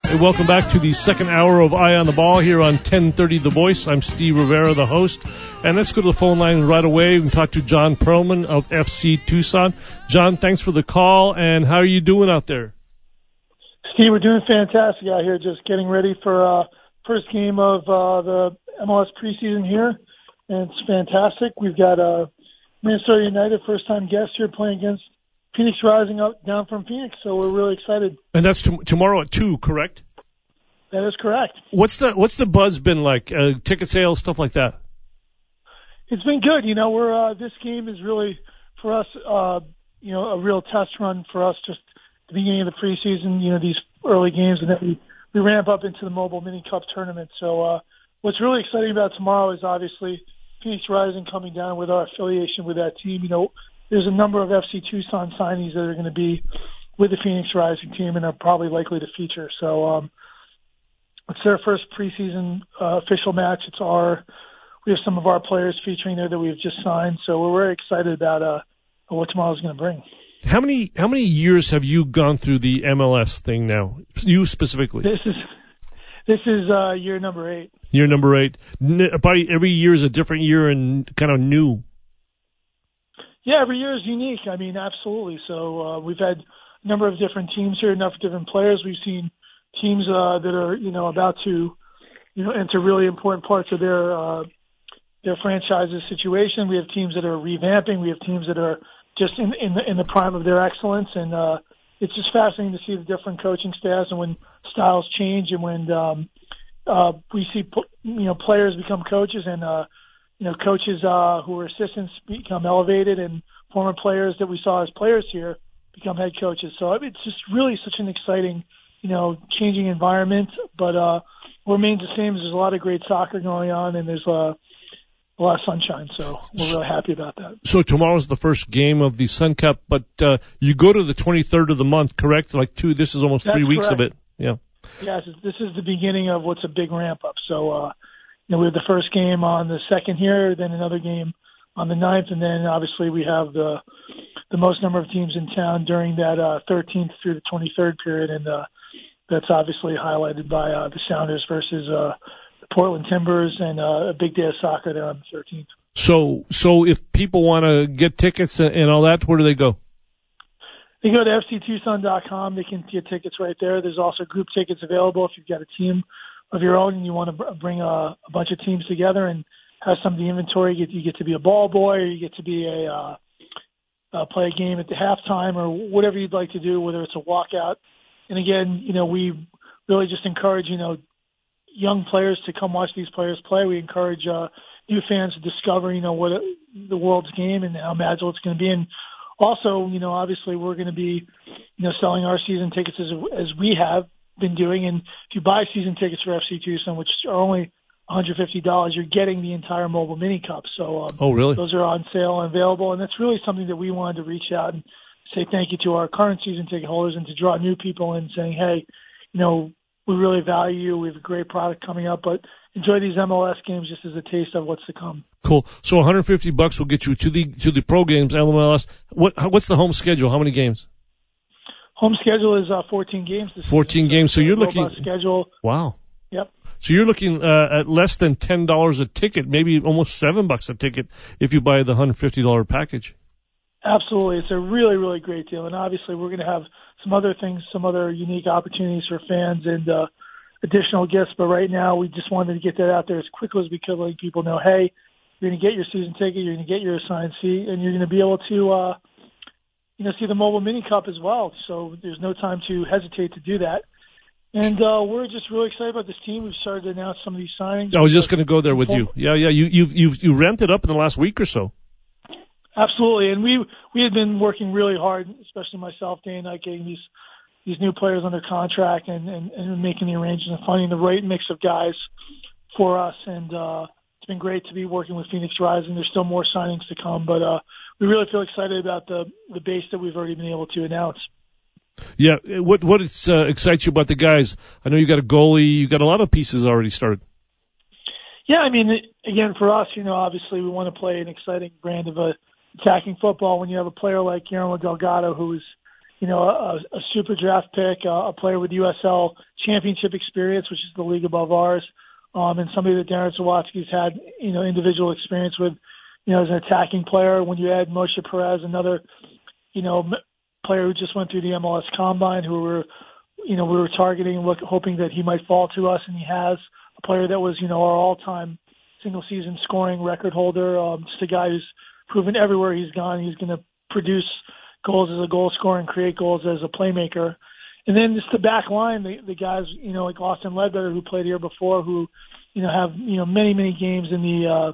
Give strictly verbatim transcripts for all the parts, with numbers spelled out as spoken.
Hey, welcome back to the second hour of Eye on the Ball here on ten thirty The Voice. I'm Steve Rivera, the host. And let's go to the phone line right away. We can talk to John Perlman of F C Tucson. John, thanks for the call. And how are you doing out there? Steve, we're doing fantastic out here. Just getting ready for uh first game of uh the M L S preseason here. And it's fantastic. We've got uh, Minnesota United, first-time guest here, playing against Phoenix Rising up down from Phoenix, so we're really excited. And that's t- tomorrow at two, correct? That is correct. What's the what's the buzz been like? Uh, ticket sales, stuff like that. It's been good. You know, we're uh, this game is really for us, uh, you know, a real test run for us. Just the beginning of the preseason, you know, these early games, and then we we ramp up into the Mobile Mini Cup tournament. So uh, what's really exciting about tomorrow is obviously Phoenix Rising coming down with our affiliation with that team. You know, there's a number of F C Tucson signees that are going to be with the Phoenix Rising team and are probably likely to feature. So um, it's their first preseason uh, official match. It's our we have some of our players featuring there that we've just signed. So we're very excited about uh, what tomorrow's going to bring. How many how many years have you gone through the M L S thing now? You specifically. This is this is uh, year number eight. Year number eight. Probably every year is a different year and kind of new. Yeah, every year is unique. I mean, absolutely. So uh, we've had a number of different teams here, enough different players. We've seen teams uh, that are, you know, about to, you know, enter really important parts of their uh, their franchise's situation. We have teams that are revamping. We have teams that are just in in the, in the prime of their excellence, and uh, it's just fascinating to see the different coaching staffs and when styles change and when um, uh, we see you know players become coaches and. Uh, You know, coaches uh, who were assistants become elevated, and former players that we saw as players here become head coaches. So it's just really such an exciting, you know, changing environment. But uh, what remains the same is there's a lot of great soccer going on, and there's uh, a lot of sunshine. So we're really happy about that. So tomorrow's the first game of the Sun Cup, but uh, you go to the twenty-third of the month, correct? Like two. This is almost That's three weeks correct. of it. Yeah. Yes, this is the beginning of what's a big ramp up. So. Uh, You know, we have the first game on the second here, then another game on the ninth, and then obviously we have the the most number of teams in town during that uh, thirteenth through the twenty-third period, and uh, that's obviously highlighted by uh, the Sounders versus uh, the Portland Timbers, and uh, a big day of soccer there on the thirteenth. So, so if people want to get tickets and all that, where do they go? They go to F C Tucson dot com. They can get tickets right there. There's also group tickets available if you've got a team of your own and you want to bring a, a bunch of teams together and have some of the inventory. You get, you get to be a ball boy, or you get to be a uh, uh, play a game at the halftime, or whatever you'd like to do, whether it's a walkout. And again, you know, we really just encourage, you know, young players to come watch these players play. We encourage uh, new fans to discover, you know, what it, the world's game and how magical it's going to be. And also, you know, obviously we're going to be, you know, selling our season tickets as, as we have been doing, and if you buy season tickets for F C Tucson, which are only one hundred fifty dollars, you're getting the entire Mobile Mini Cup. So um, oh, really? Those are on sale and available, and that's really something that we wanted to reach out and say thank you to our current season ticket holders and to draw new people in, saying, hey, you know, we really value you. We have a great product coming up, but enjoy these M L S games just as a taste of what's to come. Cool. So one hundred fifty bucks will get you to the to the pro games, M L S. What what's the home schedule? How many games? Home schedule is uh, fourteen games. This fourteen season. games. So, so you're looking. Schedule. Wow. Yep. So you're looking uh, at less than ten dollars a ticket, maybe almost seven bucks a ticket if you buy the one hundred fifty dollar package. Absolutely, it's a really, really great deal, and obviously we're going to have some other things, some other unique opportunities for fans and uh, additional gifts. But right now, we just wanted to get that out there as quickly as we could, letting people know, hey, you're going to get your season ticket, you're going to get your assigned seat, and you're going to be able to. Uh, You know, see the Mobile Mini Cup as well. So there's no time to hesitate to do that. And uh, we're just really excited about this team. We've started to announce some of these signings. I was just going to go there with you. Yeah, yeah. You you you you ramped it up in the last week or so. Absolutely, and we we had been working really hard, especially myself, day and night, getting these these new players under contract and and, and making the arrangements and finding the right mix of guys for us. And uh, it's been great to be working with Phoenix Rising. There's still more signings to come, but. Uh, We really feel excited about the the base that we've already been able to announce. Yeah, what what is, uh, excites you about the guys? I know you got a goalie, you got a lot of pieces already started. Yeah, I mean, again, for us, you know, obviously we want to play an exciting brand of a attacking football. When you have a player like Guillermo Delgado, who is, you know, a, a super draft pick, uh, a player with U S L championship experience, which is the league above ours, um, and somebody that Darren Sawatsky's had, you know, individual experience with, you know, as an attacking player. When you add Moshe Perez, another, you know, player who just went through the M L S Combine, who were, you know, we were targeting and look, hoping that he might fall to us, and he has. A player that was, you know, our all-time single-season scoring record holder, um, just a guy who's proven everywhere he's gone he's going to produce goals as a goal scorer and create goals as a playmaker. And then just the back line, the, the guys, you know, like Austin Ledbetter, who played here before, who, you know, have, you know, many, many games in the, uh,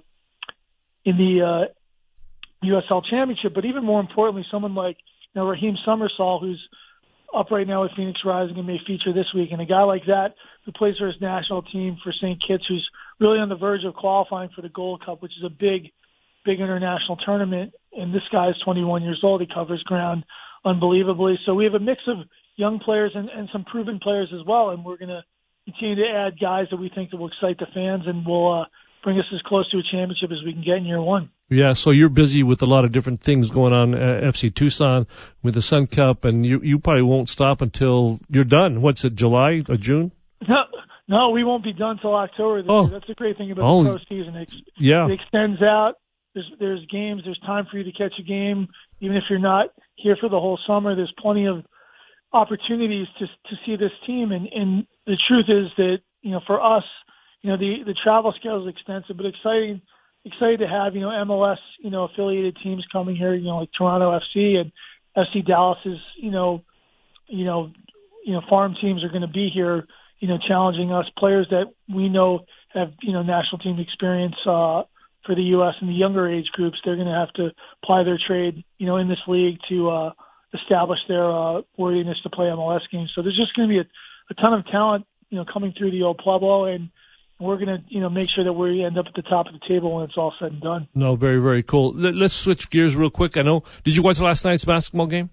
in the, uh, U S L Championship. But even more importantly, someone like, you know, Raheem Summersall, who's up right now with Phoenix Rising and may feature this week. And a guy like that who plays for his national team for Saint Kitts, who's really on the verge of qualifying for the Gold Cup, which is a big, big international tournament. And this guy is twenty-one years old. He covers ground unbelievably. So we have a mix of young players and, and some proven players as well. And we're going to continue to add guys that we think that will excite the fans and will uh, bring us as close to a championship as we can get in year one. Yeah, so you're busy with a lot of different things going on at F C Tucson with the Sun Cup, and you you probably won't stop until you're done. What's it, July or June? No, no, we won't be done till October this oh. year. That's the great thing about oh. the postseason. It, yeah. it extends out. There's there's games. There's time for you to catch a game, even if you're not here for the whole summer. There's plenty of opportunities to to see this team, and and the truth is that, you know, for us, you know, the the travel schedule is extensive, but exciting. Excited to have, you know, M L S, you know, affiliated teams coming here, you know, like Toronto F C and F C Dallas's, you know, you know, you know, farm teams are going to be here, you know, challenging us. Players that we know have, you know, national team experience uh, for the U S and the younger age groups. They're going to have to apply their trade, you know, in this league to uh, establish their uh, worthiness to play M L S games. So there's just going to be a, a ton of talent, you know, coming through the old Pueblo, and we're going to, you know, make sure that we end up at the top of the table when it's all said and done. No, very, very cool. Let's switch gears real quick. I know, did you watch last night's basketball game?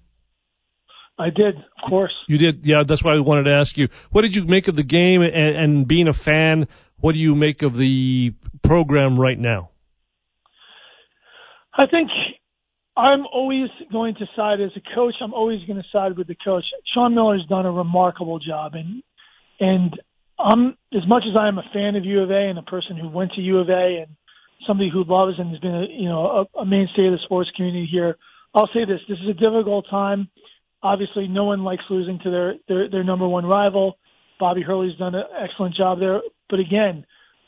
I did, of course. You did? Yeah, that's why I wanted to ask you. What did you make of the game, and, and being a fan, what do you make of the program right now? I think I'm always going to side as a coach. I'm always going to side with the coach. Sean Miller's done a remarkable job, and and I'm, as much as I am a fan of U of A and a person who went to U of A and somebody who loves and has been a, you know, a, a mainstay of the sports community here, I'll say this: this is a difficult time. Obviously, no one likes losing to their their, their number one rival. Bobby Hurley's done an excellent job there. But again,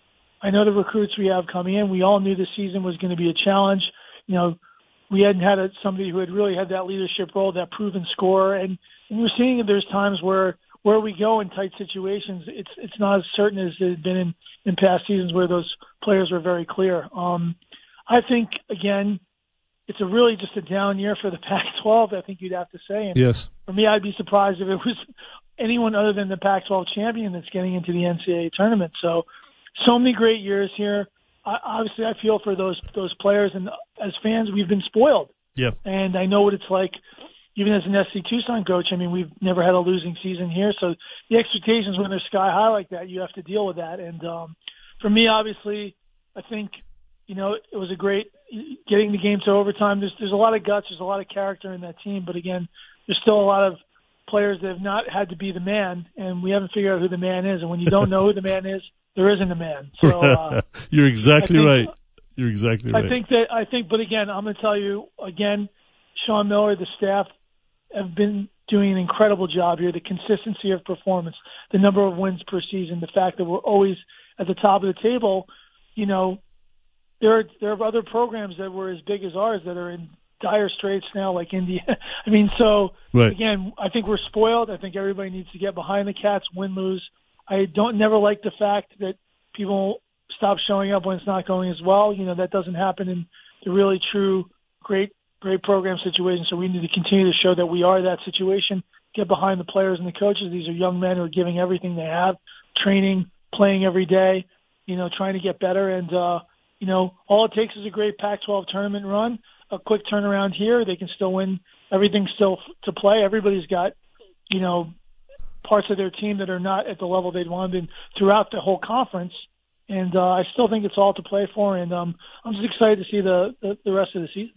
I know the recruits we have coming in. We all knew this season was going to be a challenge. You know, we hadn't had a, somebody who had really had that leadership role, that proven scorer, and, and we're seeing that there's times where where we go in tight situations, it's it's not as certain as it had been in, in past seasons where those players were very clear. Um, I think, again, it's a really just a down year for the Pac twelve, I think you'd have to say. And yes. For me, I'd be surprised if it was anyone other than the Pac twelve champion that's getting into the N C double A tournament. So, so many great years here. I, obviously, I feel for those those players, and as fans, we've been spoiled. Yeah. And I know what it's like. Even as an F C Tucson coach, I mean, we've never had a losing season here. So the expectations when they're sky high like that, you have to deal with that. And um, for me, obviously, I think, you know, it was a great getting the game to overtime. There's, there's a lot of guts. There's a lot of character in that team. But, again, there's still a lot of players that have not had to be the man, and we haven't figured out who the man is. And when you don't know who the man is, there isn't a man. So uh, You're exactly think, right. You're exactly right. I think that, I think, but again, I'm going to tell you, again, Sean Miller, the staff, have been doing an incredible job here. The consistency of performance, the number of wins per season, the fact that we're always at the top of the table. You know, there are there are other programs that were as big as ours that are in dire straits now, like India. I mean, so right. Again, I think we're spoiled. I think everybody needs to get behind the Cats, win, lose. I don't never like the fact that people stop showing up when it's not going as well. You know, that doesn't happen in the really true great. Great program situation, so we need to continue to show that we are that situation, get behind the players and the coaches. These are young men who are giving everything they have, training, playing every day, you know, trying to get better. And, uh, you know, all it takes is a great Pac twelve tournament run, a quick turnaround here. They can still win. Everything's still to play. Everybody's got, you know, parts of their team that are not at the level they'd wanted throughout the whole conference. And uh, I still think it's all to play for, and um, I'm just excited to see the, the, the rest of the season.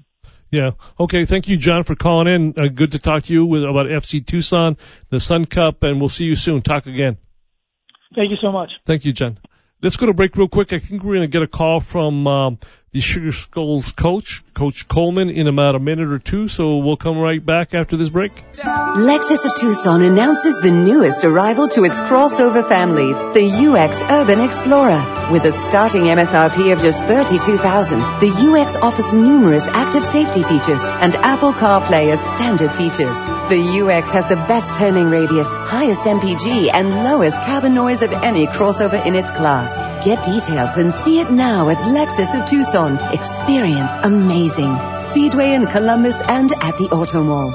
Yeah. Okay. Thank you, John, for calling in. Uh, good to talk to you with, about F C Tucson, the Sun Cup, and we'll see you soon. Talk again. Thank you so much. Thank you, John. Let's go to break real quick. I think we're going to get a call from um, the Sugar Skulls coach, Coach Coleman, in about a minute or two, so we'll come right back after this break. Lexus of Tucson announces the newest arrival to its crossover family, the U X Urban Explorer. With a starting M S R P of just thirty-two thousand dollars, the U X offers numerous active safety features and Apple CarPlay as standard features. The U X has the best turning radius, highest M P G, and lowest cabin noise of any crossover in its class. Get details and see it now at Lexus of Tucson. Experience amazing. Speedway in Columbus and at the Auto Mall.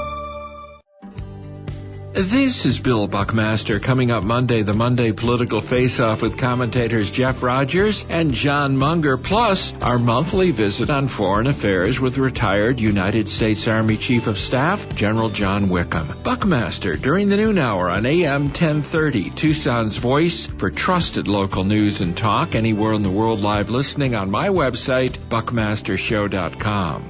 This is Bill Buckmaster. Coming up Monday, the Monday Political Face-Off with commentators Jeff Rogers and John Munger, plus our monthly visit on foreign affairs with retired United States Army Chief of Staff General John Wickham. Buckmaster during the noon hour on A M ten thirty, Tucson's voice for trusted local news and talk anywhere in the world, live listening on my website, buckmaster show dot com.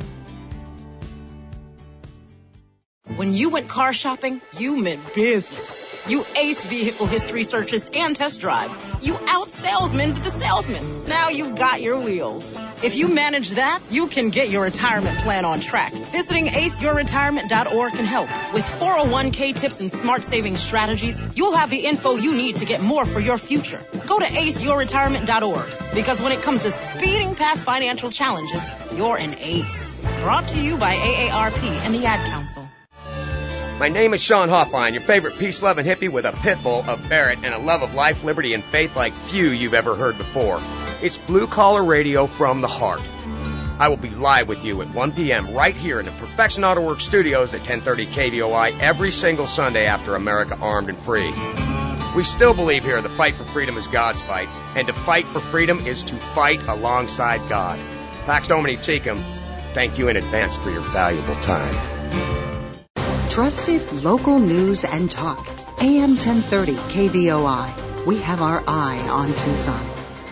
When you went car shopping, you meant business. You aced vehicle history searches and test drives. You out-salesmaned the salesman. Now you've got your wheels. If you manage that, you can get your retirement plan on track. Visiting ace your retirement dot org can help. With four oh one k tips and smart saving strategies, you'll have the info you need to get more for your future. Go to ace your retirement dot org, because when it comes to speeding past financial challenges, you're an ace. Brought to you by A A R P and the Ad Council. My name is Sean Hoffline, your favorite peace-loving hippie with a pit bull, a Barrett, and a love of life, liberty, and faith like few you've ever heard before. It's Blue Collar Radio from the heart. I will be live with you at one p.m. right here in the Perfection Auto Works studios at ten thirty K V O I every single Sunday after America Armed and Free. We still believe here the fight for freedom is God's fight, and to fight for freedom is to fight alongside God. Pax Domini Tecum, thank you in advance for your valuable time. Trusted local news and talk. A M ten thirty K V O I. We have our eye on Tucson.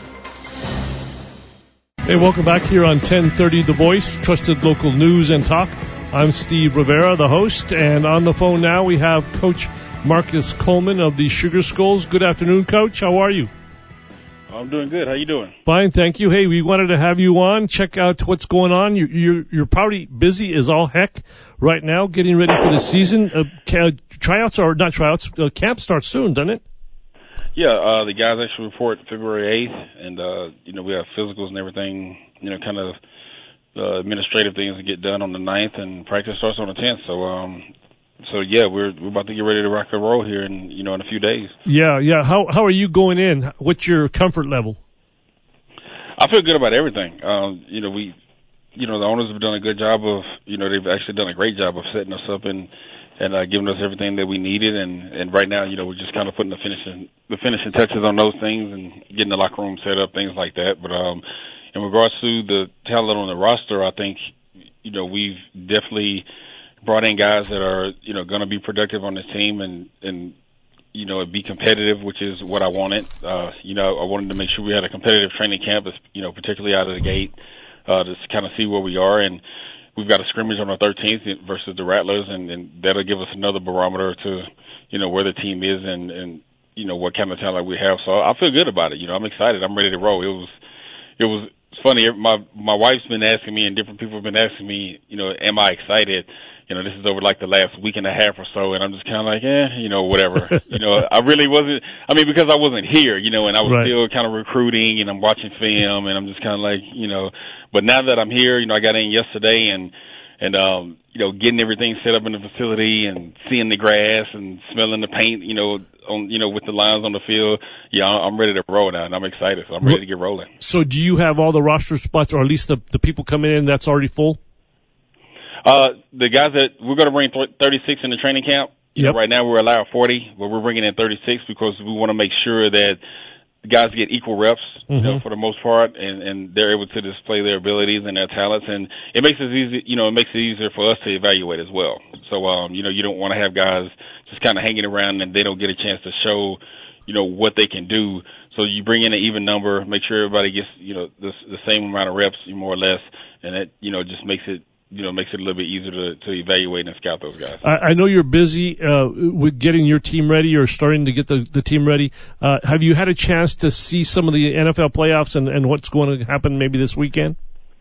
Hey, welcome back here on ten thirty The Voice, trusted local news and talk. I'm Steve Rivera, the host, and on the phone now we have Coach Marcus Coleman of the Sugar Skulls. Good afternoon, Coach. How are you? I'm doing good. How you doing? Fine, thank you. Hey, we wanted to have you on, check out what's going on. You're, you're, you're probably busy as all heck right now, getting ready for the season. Uh, tryouts are not tryouts. Uh, camp starts soon, doesn't it? Yeah, uh, the guys actually report February eighth, and uh, you know we have physicals and everything. You know, kind of uh, administrative things to get done on the ninth, and practice starts on the tenth. So, um, so yeah, we're we're about to get ready to rock and roll here, in you know, in a few days. Yeah, yeah. How how are you going in? What's your comfort level? I feel good about everything. Um, you know, we. You know, the owners have done a good job of, you know, they've actually done a great job of setting us up and, and, uh, giving us everything that we needed. And, and right now, you know, we're just kind of putting the finishing, the finishing touches on those things and getting the locker room set up, things like that. But, um, in regards to the talent on the roster, I think, you know, we've definitely brought in guys that are, you know, going to be productive on this team and, and, you know, be competitive, which is what I wanted. Uh, you know, I wanted to make sure we had a competitive training camp, you know, particularly out of the gate. Uh, to kind of see where we are, and we've got a scrimmage on the thirteenth versus the Rattlers, and, and that'll give us another barometer to, you know, where the team is and, and, you know, what kind of talent we have. So I feel good about it. You know, I'm excited. I'm ready to roll. It was, it was funny. My, my wife's been asking me and different people have been asking me, you know, am I excited? You know, this is over like the last week and a half or so, and I'm just kind of like, eh, you know, whatever. you know, I really wasn't, I mean, because I wasn't here, you know, and I was right. still kind of recruiting and I'm watching film and I'm just kind of like, you know, but now that I'm here, you know, I got in yesterday and, and, um, you know, getting everything set up in the facility and seeing the grass and smelling the paint, you know, on, you know, with the lines on the field. Yeah, I'm ready to roll now and I'm excited. So I'm ready to get rolling. So do you have all the roster spots, or at least the, the people coming in that's already full? Uh, the guys that we're going to bring thirty-six in the training camp. You yep. know, right now we're allowed forty, but we're bringing in thirty-six because we want to make sure that the guys get equal reps, mm-hmm. you know, for the most part, and, and they're able to display their abilities and their talents. And it makes it easy, you know, it makes it easier for us to evaluate as well. So, um, you know, you don't want to have guys just kind of hanging around and they don't get a chance to show, you know, what they can do. So you bring in an even number, make sure everybody gets, you know, the, the same amount of reps, more or less, and that, you know, just makes it, you know, makes it a little bit easier to, to evaluate and scout those guys. I, I know you're busy uh, with getting your team ready or starting to get the, the team ready. Uh, have you had a chance to see some of the N F L playoffs and, and what's going to happen maybe this weekend?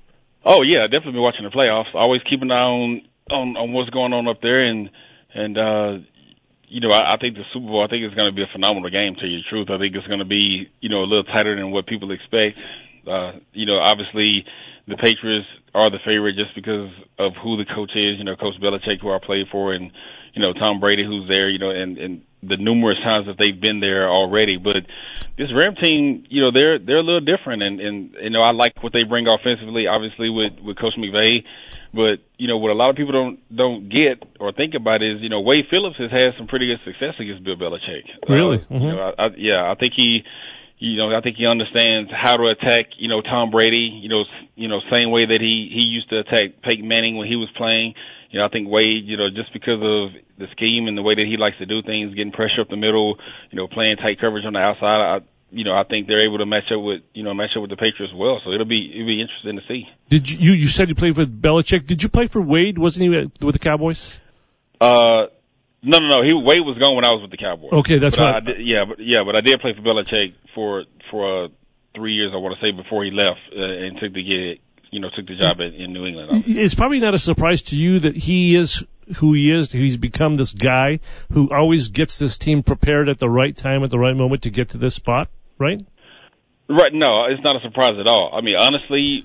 Oh, yeah, definitely been watching the playoffs. Always keep an eye on, on, on what's going on up there. And, and uh, you know, I, I think the Super Bowl, I think it's going to be a phenomenal game, to tell you the truth. I think it's going to be, you know, a little tighter than what people expect. Uh, you know, obviously the Patriots are the favorite just because of who the coach is, you know, Coach Belichick, who I played for, and, you know, Tom Brady, who's there, you know, and, and the numerous times that they've been there already. But this Ram team, you know, they're they're a little different, and, and you know, I like what they bring offensively, obviously with, with Coach McVay. But, you know, what a lot of people don't don't get or think about is, you know, Wade Phillips has had some pretty good success against Bill Belichick. Really? Uh, mm-hmm. You know, I, I, yeah, I think he, you know, I think he understands how to attack, you know, Tom Brady, you know, you know, same way that he, he used to attack Peyton Manning when he was playing. You know, I think Wade, you know, just because of the scheme and the way that he likes to do things, getting pressure up the middle, you know, playing tight coverage on the outside, I, you know, I think they're able to match up with, you know, match up with the Patriots well. So it'll be, it'll be interesting to see. Did you, you said you played with Belichick. Did you play for Wade? Wasn't he with the Cowboys? Uh, no, no, no. He, Wade was gone when I was with the Cowboys. Okay, that's but right. I, I did, yeah, but, yeah, but I did play for Belichick for, for, uh, three years, I want to say, before he left, uh, and took the gig. You know, took the job in, in New England. Obviously. It's probably not a surprise to you that he is who he is. He's become this guy who always gets this team prepared at the right time, at the right moment to get to this spot, right? Right. No, it's not a surprise at all. I mean, honestly,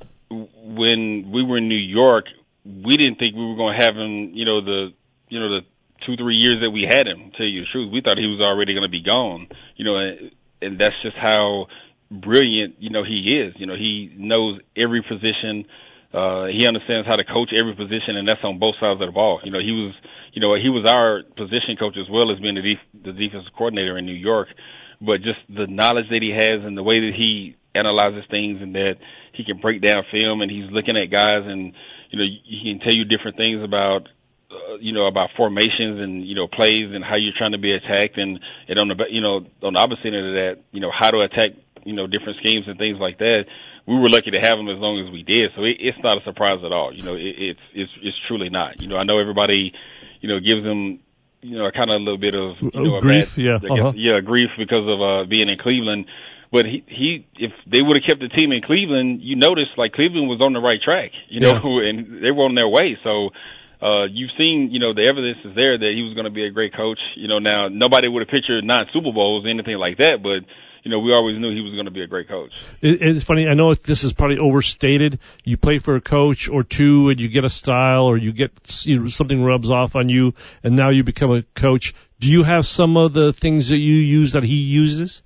when we were in New York, we didn't think we were going to have him, you know, the, you know, the two, three years that we had him, to tell you the truth. We thought he was already going to be gone, you know, and, and that's just how brilliant, you know, he is. You know, he knows every position. Uh, he understands how to coach every position, and that's on both sides of the ball. You know, he was, you know, he was our position coach as well as being the, def- the defensive coordinator in New York. But just the knowledge that he has and the way that he analyzes things and that he can break down film and he's looking at guys and, you know, he can tell you different things about, uh, you know, about formations and, you know, plays and how you're trying to be attacked and, and on the, you know, on the opposite end of that, you know, how to attack, you know, different schemes and things like that. We were lucky to have him as long as we did. So it, it's not a surprise at all. You know, it, it's, it's, it's truly not. You know, I know everybody, you know, gives him, you know, kind of a little bit of, you know, oh, grief, bad, yeah, I guess, uh-huh. yeah, grief because of, uh, being in Cleveland. But he, he, if they would have kept the team in Cleveland, you notice like Cleveland was on the right track, you know, yeah. and they were on their way. So, uh, you've seen, you know, the evidence is there that he was going to be a great coach. You know, now nobody would have pictured nine Super Bowls or anything like that, but, you know, we always knew he was going to be a great coach. It, it's funny. I know this is probably overstated. You play for a coach or two and you get a style or you get, you know, something rubs off on you and now you become a coach. Do you have some of the things that you use that he uses?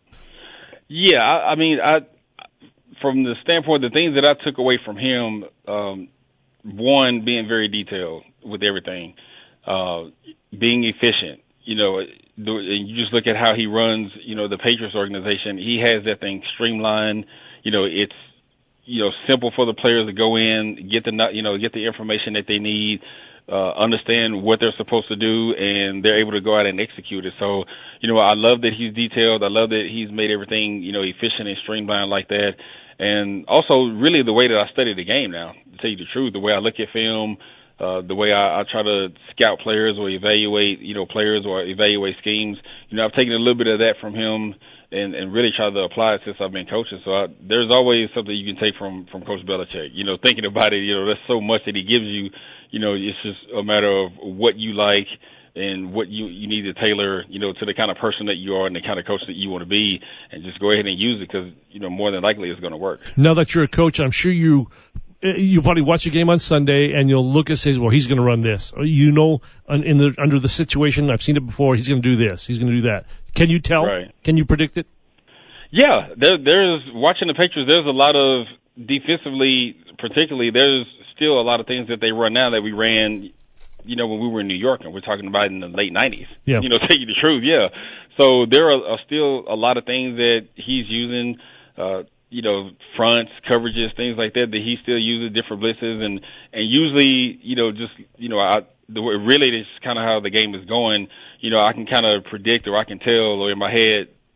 Yeah, I, I mean, I, from the standpoint, the things that I took away from him, um, one, being very detailed with everything, uh, being efficient, you know, and you just look at how he runs, you know, the Patriots organization. He has that thing streamlined. You know, it's, you know, simple for the players to go in, get the, you know, get the information that they need, uh, understand what they're supposed to do, and they're able to go out and execute it. So, you know, I love that he's detailed. I love that he's made everything, you know, efficient and streamlined like that. And also really the way that I study the game now, to tell you the truth, the way I look at film, Uh, the way I, I try to scout players or evaluate, you know, players or evaluate schemes. You know, I've taken a little bit of that from him and, and really tried to apply it since I've been coaching. So I, there's always something you can take from, from Coach Belichick. You know, thinking about it, you know, there's so much that he gives you, you know, it's just a matter of what you like and what you, you need to tailor, you know, to the kind of person that you are and the kind of coach that you want to be, and just go ahead and use it because, you know, more than likely it's going to work. Now that you're a coach, I'm sure you you probably watch a game on Sunday and you'll look and say, well, he's going to run this. You know, in the, under the situation, I've seen it before, he's going to do this, he's going to do that. Can you tell? Right. Can you predict it? Yeah, there, there's, watching the Patriots, there's a lot of, defensively particularly, there's still a lot of things that they run now that we ran, you know, when we were in New York, and we're talking about in the late nineties. Yeah. You know, tell you the truth, yeah. So there are, are still a lot of things that he's using, uh, you know, fronts, coverages, things like that, that he still uses, different blitzes, and, and usually, you know, just, you know, I, the really is kind of how the game is going. You know, I can kind of predict or I can tell or in my head,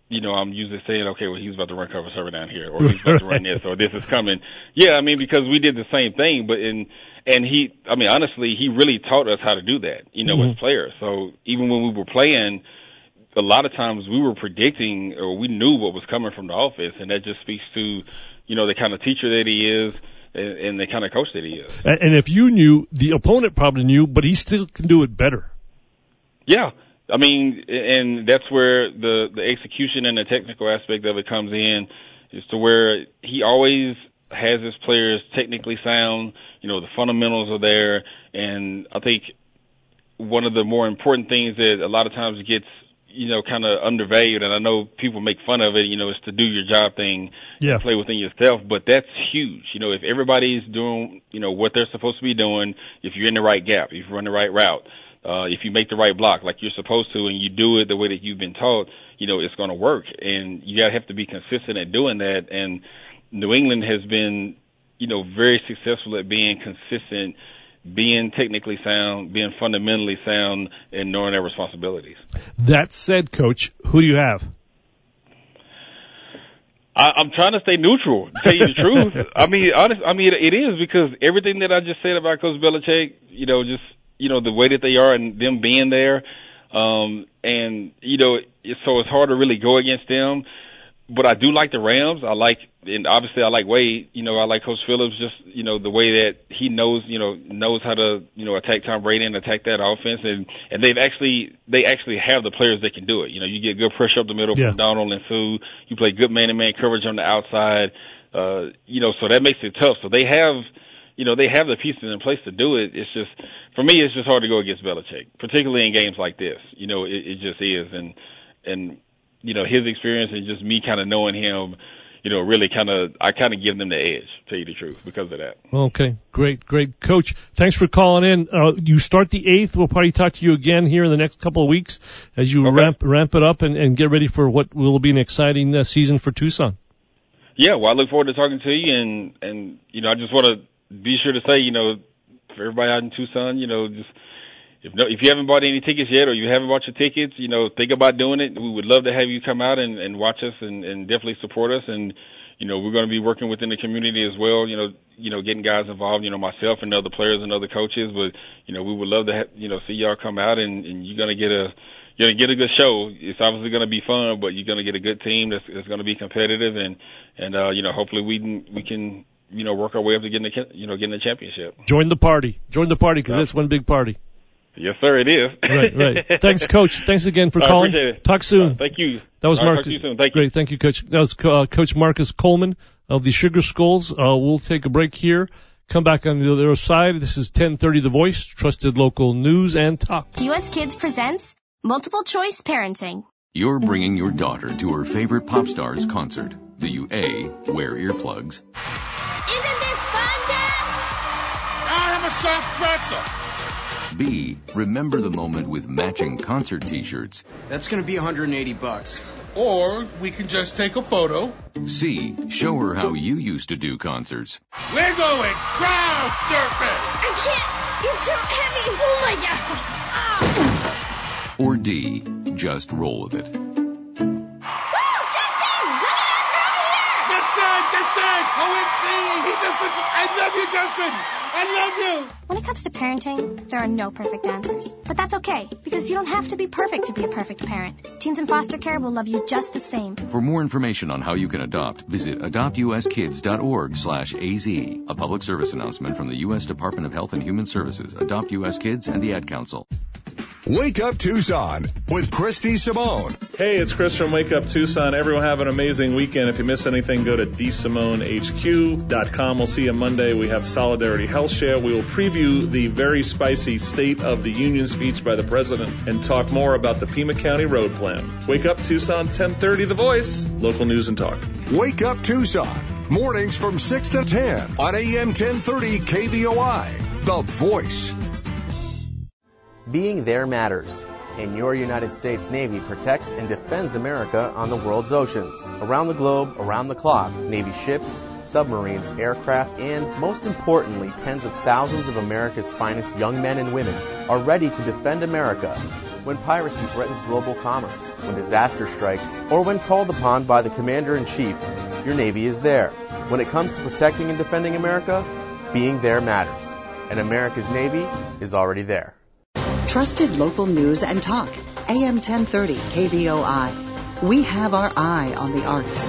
you know, I'm usually saying, okay, well, he's about to run cover server down here, or he's about to run this, or this is coming. Yeah, I mean, because we did the same thing, but in, and he, I mean, honestly, he really taught us how to do that, you know, mm-hmm. as players. So even when we were playing, a lot of times we were predicting, or we knew what was coming from the offense, and that just speaks to, you know, the kind of teacher that he is, and, and the kind of coach that he is. And, and if you knew, the opponent probably knew, but he still can do it better. Yeah. I mean, and that's where the, the execution and the technical aspect of it comes in, is to where he always has his players technically sound, you know, the fundamentals are there, and I think one of the more important things that a lot of times gets, you know, kind of undervalued, and I know people make fun of it, you know, is to do your job thing, yeah. play within yourself, but that's huge. You know, if everybody's doing, you know, what they're supposed to be doing, if you're in the right gap, if you run the right route, Uh, if you make the right block like you're supposed to, and you do it the way that you've been taught, you know, it's going to work. And you got to have to be consistent at doing that. And New England has been, you know, very successful at being consistent, being technically sound, being fundamentally sound, and knowing their responsibilities. That said, Coach, who do you have? I, I'm trying to stay neutral, to tell you the truth. I mean, honest, I mean, it is, because everything that I just said about Coach Belichick, you know, just, you know, the way that they are and them being there. Um, and, you know, it, so it's hard to really go against them. But I do like the Rams. I like, and obviously I like Wade. You know, I like Coach Phillips, just, you know, the way that he knows, you know, knows how to, you know, attack Tom Brady and attack that offense. And, and they've actually, they actually have the players that can do it. You know, you get good pressure up the middle yeah. from Donald and Sue. You play good man-to-man coverage on the outside. Uh, you know, so that makes it tough. So they have, you know, they have the pieces in place to do it. It's just, for me, it's just hard to go against Belichick, particularly in games like this. You know, it, it just is. And, and, you know, his experience and just me kind of knowing him, you know, really kind of, I kind of give them the edge, to tell you the truth, because of that. Okay. Great, great. Coach, thanks for calling in. Uh, you start the eighth. We'll probably talk to you again here in the next couple of weeks as you okay. ramp, ramp it up and, and get ready for what will be an exciting uh, season for Tucson. Yeah. Well, I look forward to talking to you, and, and, you know, I just want to be sure to say, you know, for everybody out in Tucson, you know, just if no, if you haven't bought any tickets yet, or you haven't bought your tickets, you know, think about doing it. We would love to have you come out and, and watch us and, and definitely support us. And, you know, we're going to be working within the community as well, you know, you know, getting guys involved, you know, myself and other players and other coaches. But, you know, we would love to, have, you know, see y'all come out, and, and you're going to get a, you're going to get a good show. It's obviously going to be fun, but you're going to get a good team that's, that's going to be competitive. And, and, uh, you know, hopefully we can, we can, you know, work our way up to getting the, you know, getting the championship. Join the party. Join the party, because yeah. it's one big party. Yes, sir, it is. Right, right. Thanks, Coach. Thanks again for calling. I appreciate it. Talk soon. Uh, thank you. That was All Marcus. Right, talk to you soon. Thank Great. you. Thank you, Coach. That was uh, Coach Marcus Coleman of the Sugar Skulls. Uh, we'll take a break here. Come back on the other side. This is ten thirty The Voice, trusted local news and talk. U S Kids presents Multiple Choice Parenting. You're bringing your daughter to her favorite pop star's concert. Do you A, wear earplugs? Isn't this fun, Dad? I'll have a soft pretzel. B, remember the moment with matching concert t-shirts. That's going to be one hundred eighty bucks. Or we can just take a photo. C, show her how you used to do concerts. We're going crowd surfing. I can't. It's too heavy. Oh, my God. Ah. Or D, just roll with it. Woo, Justin! Look at us over here! Justin! Justin! O M G! He just looked... I love you, Justin! I love you! When it comes to parenting, there are no perfect answers. But that's okay, because you don't have to be perfect to be a perfect parent. Teens in foster care will love you just the same. For more information on how you can adopt, visit adopt u s kids dot org slash A Z. A public service announcement from the U S Department of Health and Human Services, Adopt U S Kids, and the Ad Council. Wake Up Tucson with Christy Simone. Hey, it's Chris from Wake Up Tucson. Everyone have an amazing weekend. If you miss anything, go to d simone h q dot com. We'll see you Monday. We have Solidarity Health Share. We will preview the very spicy State of the Union speech by the President and talk more about the Pima County Road Plan. Wake Up Tucson, ten thirty The Voice, local news and talk. Wake Up Tucson, mornings from six to ten on A M ten thirty K V O I, The Voice. Being there matters, and your United States Navy protects and defends America on the world's oceans. Around the globe, around the clock, Navy ships, submarines, aircraft, and, most importantly, tens of thousands of America's finest young men and women are ready to defend America. when piracy threatens global commerce, when disaster strikes, or when called upon by the Commander-in-Chief, your Navy is there. When it comes to protecting and defending America, being there matters. And America's Navy is already there. Trusted local news and talk. A M ten thirty K B O I. We have our eye on the arts.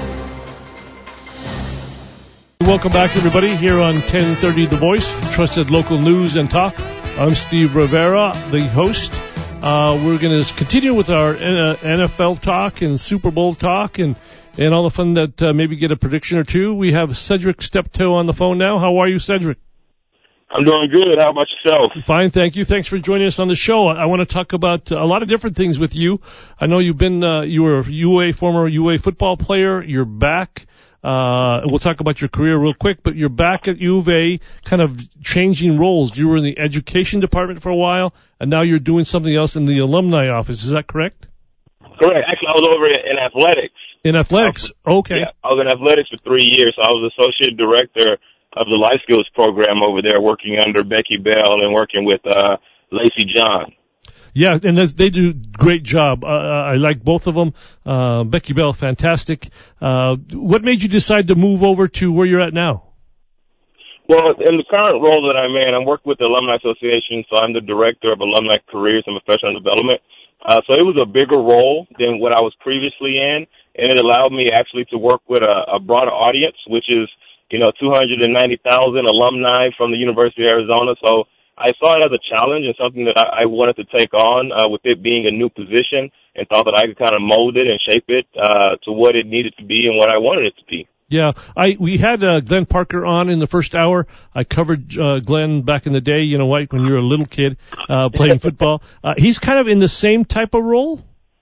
Welcome back, everybody, here on ten thirty The Voice, trusted local news and talk. I'm Steve Rivera, the host. Uh, we're going to continue with our N F L talk and Super Bowl talk and, and all the fun that uh, maybe get a prediction or two. We have Cedric Steptoe on the phone now. How are you, Cedric? I'm doing good. How about yourself? Fine, thank you. Thanks for joining us on the show. I, I want to talk about uh, a lot of different things with you. I know you've been, uh, you were a U A, former U A football player. You're back. Uh, we'll talk about your career real quick, but you're back at U of A, kind of changing roles. You were in the education department for a while, and now you're doing something else in the alumni office. Is that correct? Correct. Actually, I was over in athletics. In athletics? Okay. Yeah, I was in athletics for three years. So I was associate director of the life skills program over there, working under Becky Bell and working with uh Lacey John. Yeah, and that's, they do a great job. Uh, I like both of them. Uh, Becky Bell, fantastic. Uh, what made you decide to move over to where you're at now? Well, in the current role that I'm in, I'm working with the Alumni Association, so I'm the director of alumni careers and professional development. Uh, so it was a bigger role than what I was previously in, and it allowed me actually to work with a, a broader audience, which is, you know, two hundred ninety thousand alumni from the University of Arizona. So I saw it as a challenge and something that I, I wanted to take on, uh, with it being a new position, and thought that I could kind of mold it and shape it, uh, to what it needed to be and what I wanted it to be. Yeah, I we had uh, Glenn Parker on in the first hour. I covered uh, Glenn back in the day, you know, like when you were a little kid uh, playing football. Uh, he's kind of in the same type of role.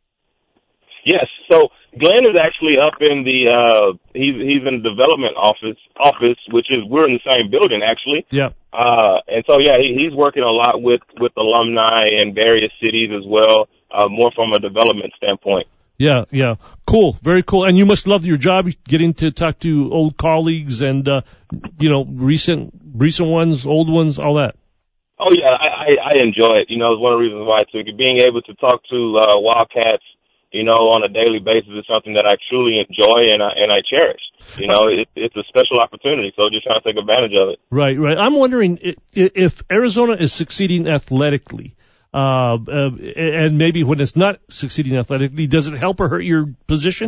Yes. So Glenn is actually up in the uh, he's he's in the development office office, which is we're in the same building actually. Yeah. Uh, and so yeah, he, he's working a lot with with alumni in various cities as well, uh, more from a development standpoint. Yeah, yeah. Cool. Very cool. And you must love your job, getting to talk to old colleagues and, uh, you know, recent, recent ones, old ones, all that. Oh yeah, I, I, I enjoy it. You know, it's one of the reasons why I took it. Being able to talk to, uh, Wildcats, you know, on a daily basis is something that I truly enjoy and I, and I cherish. You know, it, it's a special opportunity, so just trying to take advantage of it. Right, right. I'm wondering if, if Arizona is succeeding athletically, Uh, uh, and maybe when it's not succeeding athletically, does it help or hurt your position?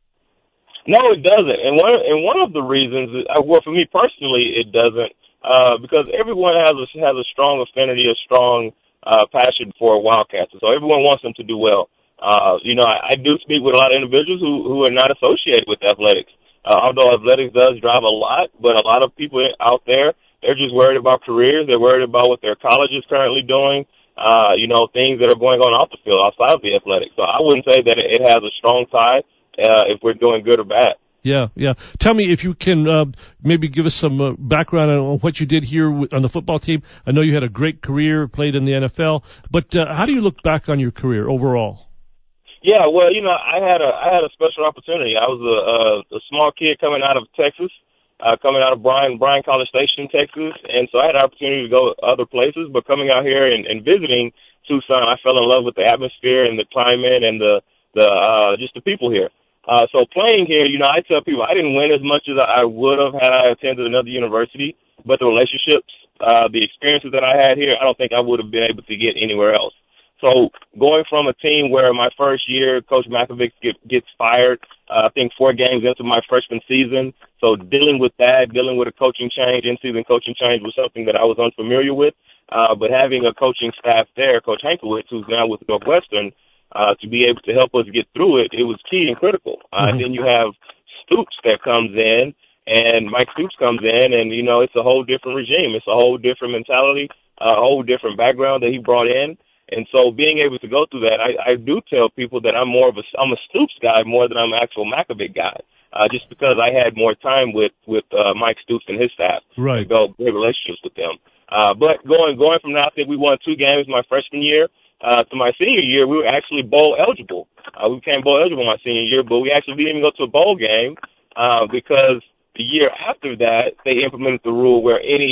No, it doesn't. And one, and one of the reasons, uh, well, for me personally, it doesn't, uh, because everyone has a, has a strong affinity, a strong, uh, passion for Wildcats. So everyone wants them to do well. Uh, you know, I, I do speak with a lot of individuals who, who are not associated with athletics. Uh, although athletics does drive a lot, but a lot of people out there, they're just worried about careers. They're worried about what their college is currently doing. Uh, you know, things that are going on off the field outside of the athletics. So I wouldn't say that it has a strong tie, uh, if we're doing good or bad. Yeah, yeah. Tell me if you can, uh, maybe give us some uh, background on what you did here on the football team. I know you had a great career, played in the N F L, but, uh, how do you look back on your career overall? Yeah, well, you know, I had a, I had a special opportunity. I was a, a, a small kid coming out of Texas. Uh, coming out of Bryan, Bryan College Station, Texas. And so I had an opportunity to go other places, but coming out here and, and visiting Tucson, I fell in love with the atmosphere and the climate and the, the, uh, just the people here. Uh, so playing here, you know, I tell people I didn't win as much as I would have had I attended another university, but the relationships, uh, the experiences that I had here, I don't think I would have been able to get anywhere else. So going from a team where my first year, Coach Makovic get, gets fired, uh, I think four games into my freshman season. So dealing with that, dealing with a coaching change, in-season coaching change was something that I was unfamiliar with. Uh, but having a coaching staff there, Coach Hankowitz, who's now with Northwestern, uh, to be able to help us get through it, it was key and critical. Uh, mm-hmm. And then you have Stoops that comes in, and Mike Stoops comes in, and, you know, it's a whole different regime. It's a whole different mentality, a whole different background that he brought in. And so being able to go through that, I, I do tell people that I'm more of a, I'm a Stoops guy more than I'm an actual Makovic guy, uh, just because I had more time with, with, uh, Mike Stoops and his staff. Right. And build great relationships with them. Uh, but going, going from that, I think we won two games my freshman year. Uh, to my senior year, we were actually bowl eligible. Uh, we became bowl eligible my senior year, but we actually didn't even go to a bowl game, uh, because the year after that, they implemented the rule where any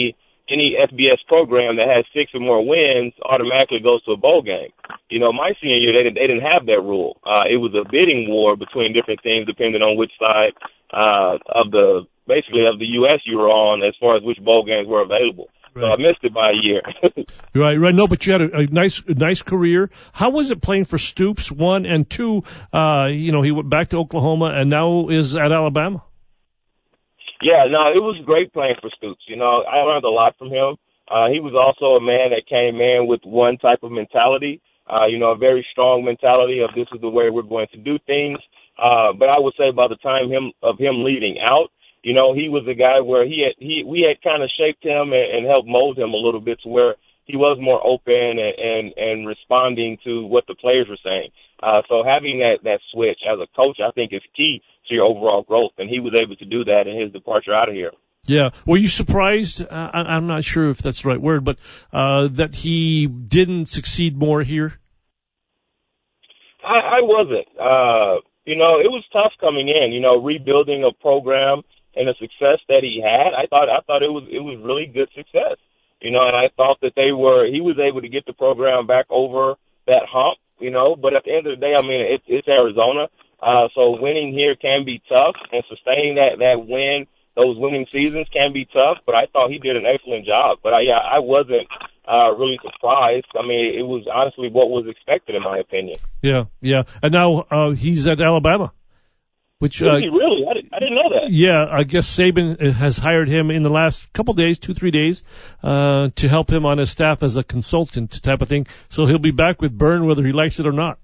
any F B S program that has six or more wins automatically goes to a bowl game. You know, my senior year, they didn't, they didn't have that rule. Uh, it was a bidding war between different teams depending on which side uh, of the, basically of the U S you were on as far as which bowl games were available. Right. So I missed it by a year. Right, right. No, but you had a, a nice, a nice career. How was it playing for Stoops, one, and two, uh, you know, he went back to Oklahoma and now is at Alabama? Yeah, no, it was great playing for Stoops. You know, I learned a lot from him. Uh, he was also a man that came in with one type of mentality, uh, you know, a very strong mentality of this is the way we're going to do things. Uh, but I would say by the time him of him leaving out, you know, he was a guy where he had, he, we had kind of shaped him and, and helped mold him a little bit to where he was more open and, and, and responding to what the players were saying. Uh, so having that, that switch as a coach, I think is key to your overall growth. And he was able to do that in his departure out of here. Yeah. Were you surprised? Uh, I'm not sure if that's the right word, but, uh, that he didn't succeed more here? I, I wasn't, uh, you know, it was tough coming in, you know, rebuilding a program and the success that he had. I thought, I thought it was, it was really good success, you know, and I thought that they were, he was able to get the program back over that hump, you know, but at the end of the day, I mean, it, it's Arizona. Uh, so winning here can be tough and sustaining that, that win, those winning seasons can be tough, but I thought he did an excellent job. But I, yeah, I wasn't, uh, really surprised. I mean, it was honestly what was expected in my opinion. Yeah, yeah. And now, uh, he's at Alabama. Which, uh, is he really? I didn't, I didn't know that. Yeah, I guess Saban has hired him in the last couple days, two, three days, uh, to help him on his staff as a consultant type of thing. So he'll be back with Byrne whether he likes it or not.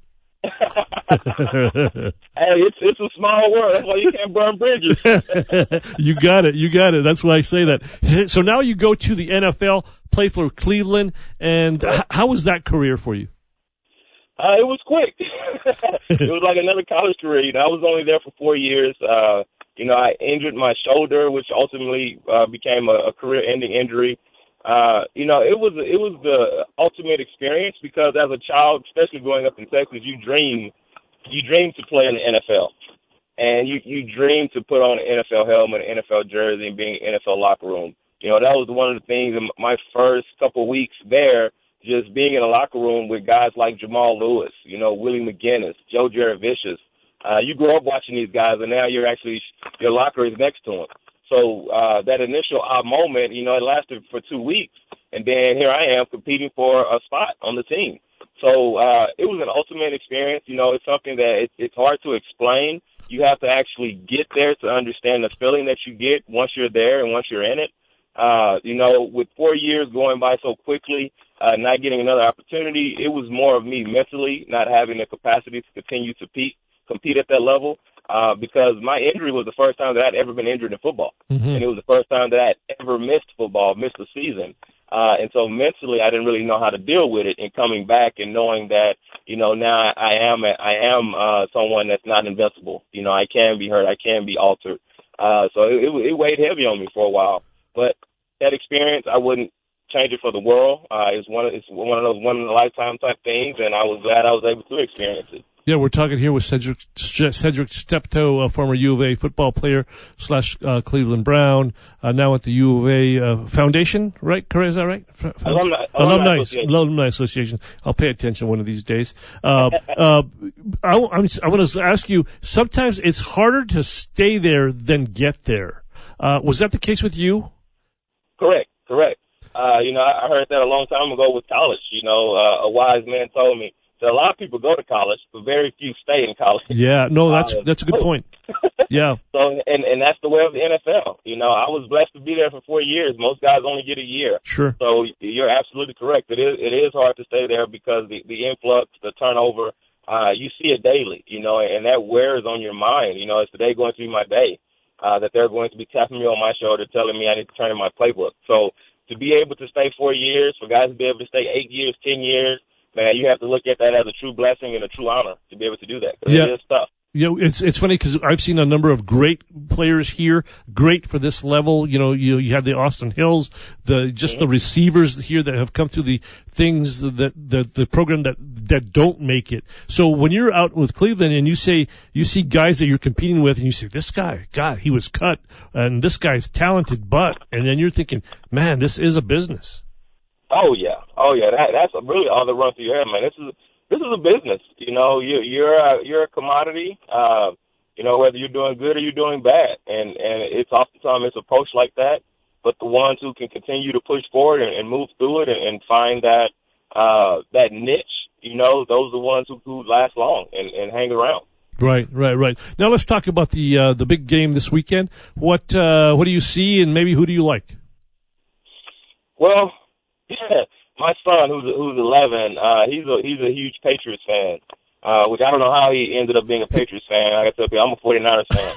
Hey, it's it's a small world. That's why you can't burn bridges. You got it. You got it. That's why I say that. So now you go to the N F L, play for Cleveland, and h- how was that career for you? Uh, it was quick. It was like another college career. You know, I was only there for four years. Uh, you know, I injured my shoulder, which ultimately uh, became a, a career-ending injury. Uh, you know, it was it was the ultimate experience because as a child, especially growing up in Texas, you dream you dream to play in the N F L, and you you dream to put on an N F L helmet, an N F L jersey, and be in an N F L locker room. You know, that was one of the things in my first couple of weeks there. Just being in a locker room with guys like Jamal Lewis, you know, Willie McGinnis, Joe Jaravicious. Uh, you grew up watching these guys, and now you're actually your locker is next to them. So uh, that initial ah moment, you know, it lasted for two weeks, and then here I am competing for a spot on the team. So uh, it was an ultimate experience. You know, it's something that it, it's hard to explain. You have to actually get there to understand the feeling that you get once you're there and once you're in it. Uh, you know, with four years going by so quickly, uh, not getting another opportunity, it was more of me mentally not having the capacity to continue to compete, compete at that level. Uh, because my injury was the first time that I'd ever been injured in football. Mm-hmm. And it was the first time that I'd ever missed football, missed a season. Uh, and so mentally I didn't really know how to deal with it, and coming back and knowing that, you know, now I am, a, I am, uh, someone that's not invincible. You know, I can be hurt. I can be altered. Uh, so it, it, it weighed heavy on me for a while, but that experience, I wouldn't change it for the world. Uh, it's one of, it's one of those one in a lifetime type things, and I was glad I was able to experience it. Yeah, we're talking here with Cedric, Cedric Steptoe, a former U of A football player slash uh, Cleveland Brown, uh, now at the U of A uh, Foundation, right? Correct? Is that right? F- alumni, alumni, alumni, Association. alumni Association. I'll pay attention one of these days. Uh, uh, I, I'm, I want to ask you, sometimes it's harder to stay there than get there. Uh, was that the case with you? Correct, correct. Uh, you know, I heard that a long time ago with college. You know, uh, a wise man told me that a lot of people go to college, but very few stay in college. Yeah, no, that's uh, that's a good point. Yeah. So, and and that's the way of the N F L. You know, I was blessed to be there for four years. Most guys only get a year. Sure. So you're absolutely correct. It is it is hard to stay there because the the influx, the turnover, uh, you see it daily. You know, and that wears on your mind. You know, is today going to be my day? Uh, that they're going to be tapping me on my shoulder, telling me I need to turn in my playbook. So to be able to stay four years, for guys to be able to stay eight years, ten years, man, you have to look at that as a true blessing and a true honor to be able to do that. 'Cause yeah. it is tough. You know, it's it's funny because I've seen a number of great players here, great for this level. You know, you you have the Austin Hills, the just the receivers here that have come through the things that the the program that that don't make it. So when you're out with Cleveland and you say you see guys that you're competing with and you say this guy, God, he was cut, and this guy's talented, but and then you're thinking, man, this is a business. Oh yeah, oh yeah, that that's really all that runs through your head, man. This is This is a business, you know. You, you're a, you're a commodity, uh, you know, whether you're doing good or you're doing bad, and and it's oftentimes it's approached like that. But the ones who can continue to push forward and, and move through it and, and find that uh, that niche, you know, those are the ones who, who last long and, and hang around. Right, right, right. Now let's talk about the uh, the big game this weekend. What uh, what do you see, and maybe who do you like? Well, yeah. My son, who's who's eleven, uh, he's a he's a huge Patriots fan, uh, which I don't know how he ended up being a Patriots fan. Like I said, I'm a forty-niners fan.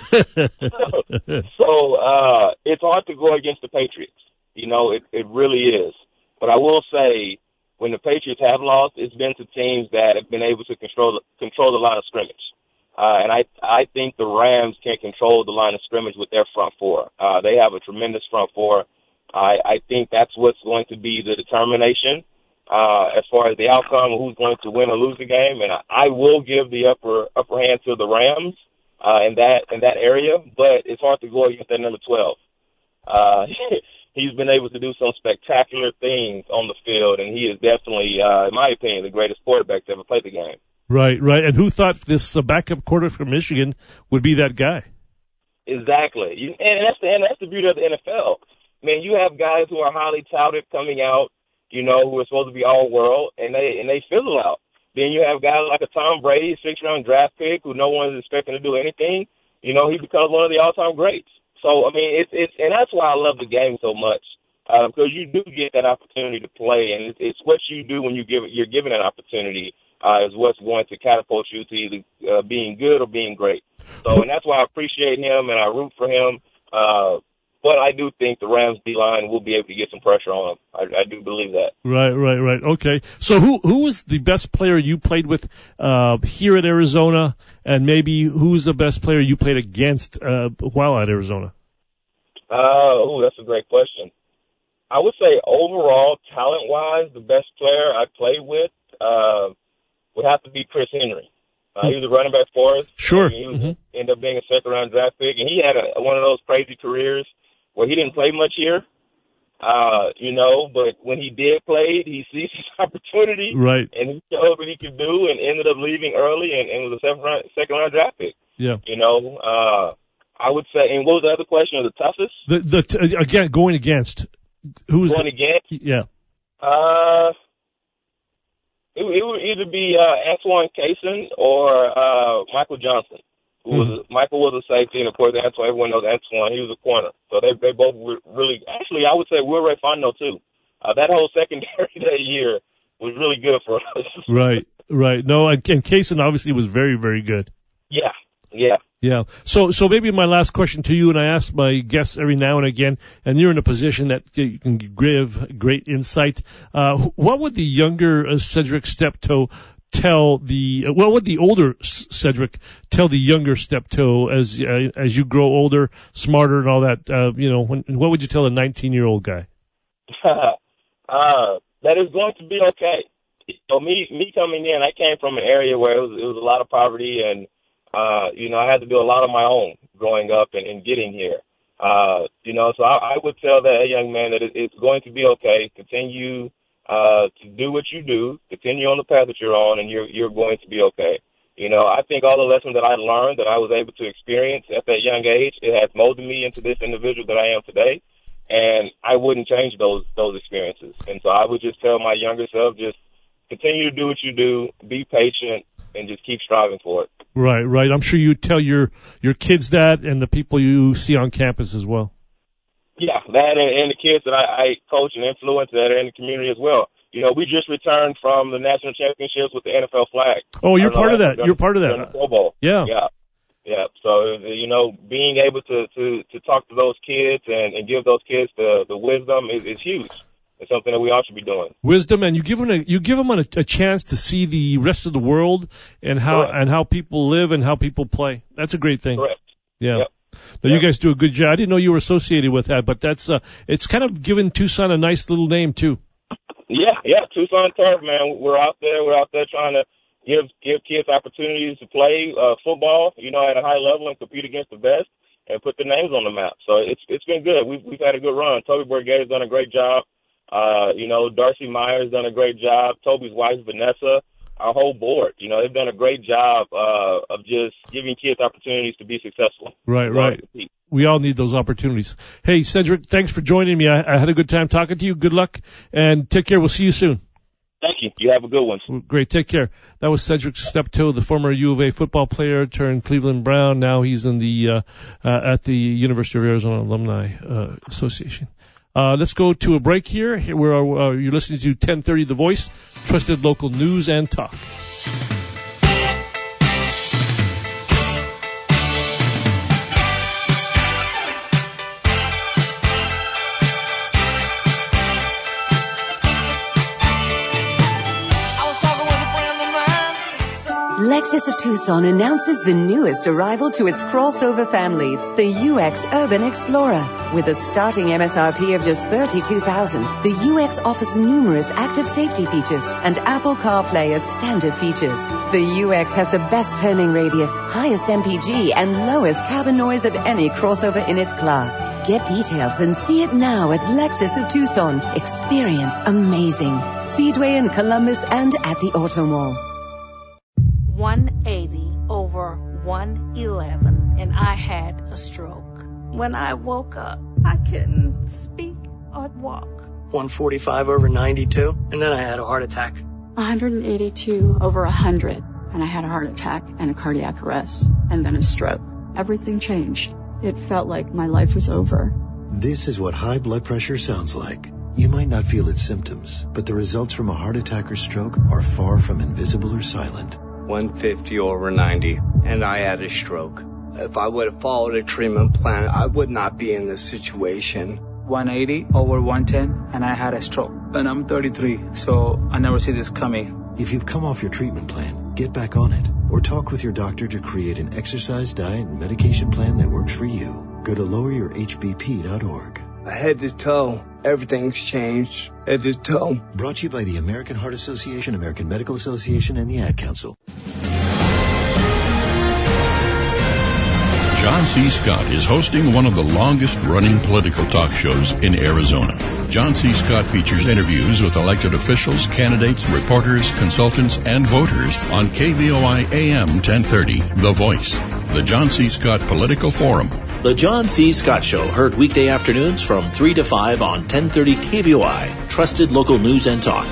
so so uh, it's hard to go against the Patriots. You know, it it really is. But I will say, when the Patriots have lost, it's been to teams that have been able to control control the line of scrimmage. Uh, and I I think the Rams can control the line of scrimmage with their front four. Uh, they have a tremendous front four. I, I think that's what's going to be the determination uh, as far as the outcome of who's going to win or lose the game. And I, I will give the upper upper hand to the Rams uh, in that in that area, but it's hard to go against that number twelve. Uh, he's been able to do some spectacular things on the field, and he is definitely, uh, in my opinion, the greatest quarterback to ever play the game. Right, right. And who thought this uh, backup quarterback from Michigan would be that guy? Exactly, you, and that's the and that's the beauty of the N F L. Man, you have guys who are highly touted coming out, you know, who are supposed to be all world, and they and they fizzle out. Then you have guys like a Tom Brady, six round draft pick, who no one is expecting to do anything. You know, he becomes one of the all time greats. So I mean, it's it's and that's why I love the game so much, uh, because you do get that opportunity to play, and it's, it's what you do when you give you're given an opportunity uh, is what's going to catapult you to either uh, being good or being great. So and that's why I appreciate him and I root for him. Uh, But I do think the Rams D-line will be able to get some pressure on them. I, I do believe that. Right, right, right. Okay. So who who was the best player you played with uh, here at Arizona, and maybe who's the best player you played against uh, while at Arizona? Uh, oh, that's a great question. I would say overall, talent-wise, the best player I played with uh, would have to be Chris Henry. Uh, he was a running back for us. Sure. He was, mm-hmm. ended up being a second-round draft pick, and he had a, one of those crazy careers where he didn't play much here, uh, you know, but when he did play, he seized his opportunity. Right. And he showed what he could do and ended up leaving early and, and was a second round, second round draft pick. Yeah. You know, uh, I would say, and what was the other question? The toughest? The, the, t- again, going against. Who's Going the, against? Yeah. Uh, it, it would either be, uh, Antoine Cason or, uh, Michael Johnson. Who was mm-hmm. Michael was a safety, and of course Antoine. Everyone knows Antoine. He was a corner, so they they both were really. Actually, I would say Will Ray Fondo too. Uh, that whole secondary that year was really good for us. Right, right. No, and, and Kaysen obviously was very, very good. Yeah, yeah, yeah. So, so maybe my last question to you, and I ask my guests every now and again, and you're in a position that you can give great insight. Uh, what would the younger uh, Cedric Steptoe tell the well, what would the older Cedric tell the younger Steptoe as uh, as you grow older, smarter, and all that? Uh, you know, when, what would you tell a nineteen-year-old guy? uh, that is going to be okay. So me me coming in, I came from an area where it was it was a lot of poverty, and uh, you know, I had to do a lot of my own growing up and, and getting here. Uh, you know, so I, I would tell that young man that it, it's going to be okay. Continue. Uh, to do what you do, continue on the path that you're on, and you're you're going to be okay. You know, I think all the lessons that I learned, that I was able to experience at that young age, it has molded me into this individual that I am today, and I wouldn't change those those experiences. And so I would just tell my younger self, just continue to do what you do, be patient, and just keep striving for it. Right, right. I'm sure you tell your your kids that, and the people you see on campus as well. Yeah, that and, and the kids that I, I coach and influence that are in the community as well. You know, we just returned from the national championships with the N F L flag. Oh, you're part of that. You're part of that. The Pro Bowl. Yeah. Yeah. Yeah. So, you know, being able to, to, to talk to those kids and, and give those kids the, the wisdom is, is huge. It's something that we all should be doing. Wisdom, and you give them a, you give them a, a chance to see the rest of the world and how Correct. and how people live and how people play. That's a great thing. Correct. Yeah. Yep. No, Yep. you guys do a good job. I didn't know you were associated with that, but that's uh, it's kind of given Tucson a nice little name too. Yeah, yeah, Tucson Turf, man. We're out there. We're out there trying to give give kids opportunities to play uh, football, you know, at a high level and compete against the best and put their names on the map. So it's it's been good. We've we've had a good run. Toby Borghetti's done a great job. Uh, you know, Darcy Myers done a great job. Toby's wife, Vanessa, our whole board. You know, they've done a great job uh, of just giving kids opportunities to be successful. Right, right. We all need those opportunities. Hey, Cedric, thanks for joining me. I, I had a good time talking to you. Good luck, and take care. We'll see you soon. Thank you. You have a good one. Great. Take care. That was Cedric Steptoe, the former U of A football player turned Cleveland Brown. Now he's in the uh, uh, at the University of Arizona Alumni uh, Association. Uh, let's go to a break here. Here we are, uh, you're listening to ten thirty The Voice, trusted local news and talk. Lexus of Tucson announces the newest arrival to its crossover family, the U X Urban Explorer. With a starting M S R P of just thirty-two thousand dollars, the U X offers numerous active safety features and Apple CarPlay as standard features. The U X has the best turning radius, highest M P G, and lowest cabin noise of any crossover in its class. Get details and see it now at Lexus of Tucson. Experience amazing. Speedway in Columbus and at the Auto Mall. one eighty over one eleven, and I had a stroke. When I woke up, I couldn't speak or walk. one forty-five over ninety-two, and then I had a heart attack. one eighty-two over one hundred, and I had a heart attack and a cardiac arrest, and then a stroke. Everything changed. It felt like my life was over. This is what high blood pressure sounds like. You might not feel its symptoms, but the results from a heart attack or stroke are far from invisible or silent. one fifty over ninety, and I had a stroke. If I would have followed a treatment plan, I would not be in this situation. one eighty over one ten, and I had a stroke. And I'm thirty-three, so I never see this coming. If you've come off your treatment plan, get back on it. Or talk with your doctor to create an exercise, diet, and medication plan that works for you. Go to lower your h b p dot org. Head to toe, everything's changed. Head to toe. Brought to you by the American Heart Association, American Medical Association, and the Ad Council. John C. Scott is hosting one of the longest-running political talk shows in Arizona. John C. Scott features interviews with elected officials, candidates, reporters, consultants, and voters on K V O I A M ten thirty, The Voice, the John C. Scott Political Forum. The John C. Scott Show, heard weekday afternoons from three to five on ten thirty K V O I, trusted local news and talk.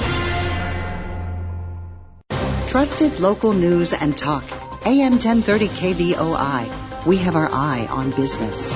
Trusted local news and talk. A M ten thirty K V O I. We have our eye on business.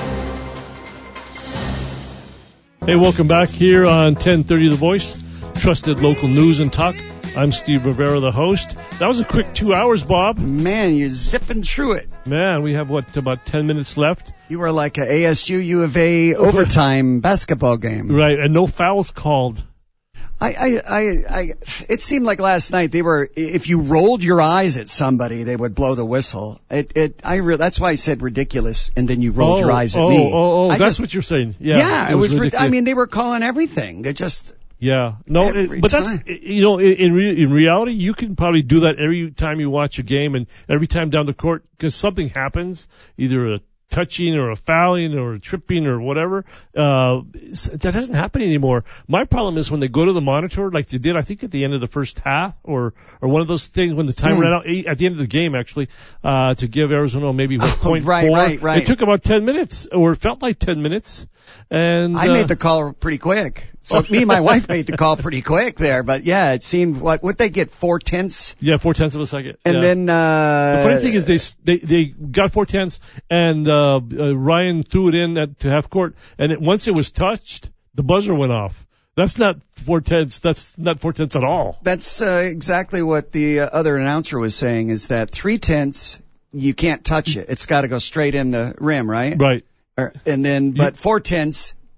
Hey, welcome back here on ten thirty The Voice, trusted local news and talk. I'm Steve Rivera, the host. That was a quick two hours, Bob. Man, you're zipping through it. Man, we have, what, about ten minutes left? You were like a A S U U of A overtime basketball game. Right, and no fouls called. I, I, I, I, it seemed like last night they were, if you rolled your eyes at somebody, they would blow the whistle. It, it, I re- that's why I said ridiculous, and then you rolled oh, your eyes at oh, me. Oh, oh, I that's just, what you're saying. Yeah, yeah, it was, it was ri- I mean, they were calling everything. They just, yeah, no, it, but time. that's, you know, in, in, re- in reality, you can probably do that every time you watch a game and every time down the court, because something happens, either a touching or a fouling or a tripping or whatever. Uh, that doesn't happen anymore. My problem is when they go to the monitor, like they did, I think at the end of the first half, or or one of those things when the time mm. ran out at the end of the game, actually, uh, to give Arizona maybe what, oh, point right, four. Right, right. It took about ten minutes, or it felt like ten minutes. And I uh, made the call pretty quick. So me and my wife made the call pretty quick there, but yeah, it seemed what what they get four tenths. Yeah, four tenths of a second. And yeah. then uh the funny thing is they they they got four tenths, and uh, uh Ryan threw it in at, to half court, and it, once it was touched, the buzzer went off. That's not four tenths. That's not four tenths at all. That's uh, exactly what the uh, other announcer was saying. Is that three tenths you can't touch it. It's got to go straight in the rim, right? Right. Or, and then, but four tenths,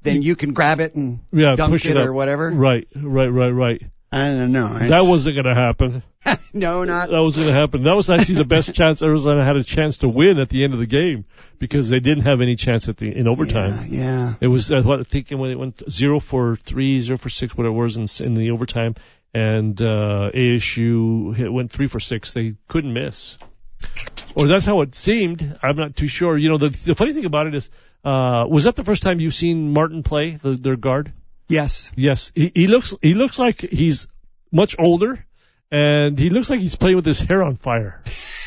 then you can grab it and yeah, dunk push it, it up. or whatever. Right, right, right, right. I don't know. That wasn't going to happen. No, not. That was going to happen. That was actually the best chance Arizona had a chance to win at the end of the game because they didn't have any chance at the in overtime. Yeah. yeah. It was uh, what I think when it went zero for three, zero for six, whatever it was in, in the overtime, and uh, A S U hit, went three for six. They couldn't miss, or that's how it seemed. I'm not too sure. You know, the, the funny thing about it is, uh, was that the first time you've seen Martin play, the, their guard? Yes. Yes. He, he looks he looks like he's much older, and he looks like he's playing with his hair on fire.